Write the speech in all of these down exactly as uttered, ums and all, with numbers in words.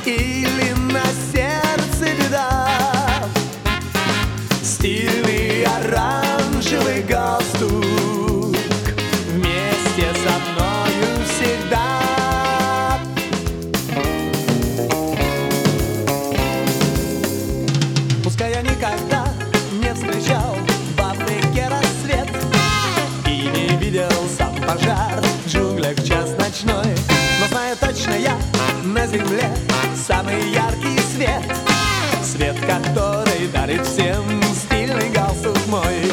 или на сердце беда. Стильный оранжевый галстук вместе со мною всегда. Пускай я никогда не встречал в Африке рассвет и не видел сам пожар в джунглях в час ночной, но знаю точно, я на земле самый яркий свет, свет, который дарит всем стильный галстук мой.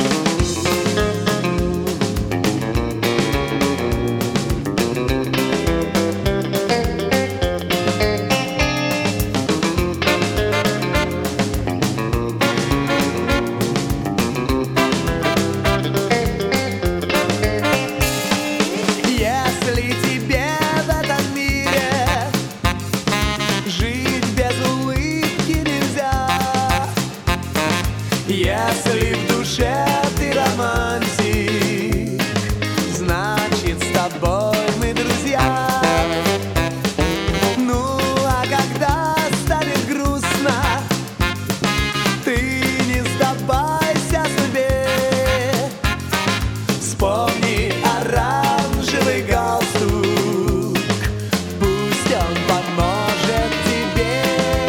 Если тебе в этом мире жить без улыбки нельзя, если в душе ты романтик, значит с тобой мы друзья. Ну а когда станет грустно, ты не сдавайся судьбе. Вспомни оранжевый галстук, пусть он поможет тебе.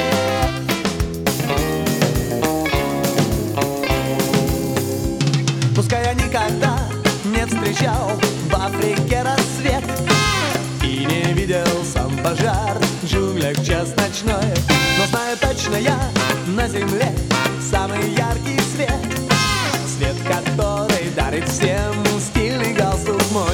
Пускай я никогда не встречал в Африке рассвет и не видел сам пожар в джунглях в час ночной, но знаю точно, я на земле самый яркий свет, свет, который дарит всем стильный галстук мой.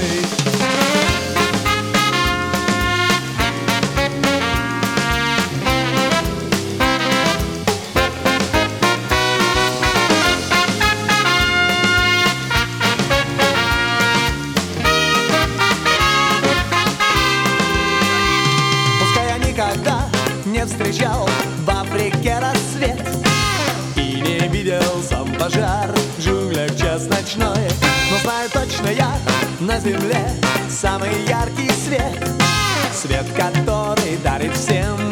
Никогда не встречал в Африке рассвет и не видел сам пожар в джунглях в час ночной, но знаю точно, я на земле самый яркий свет, свет, который дарит всем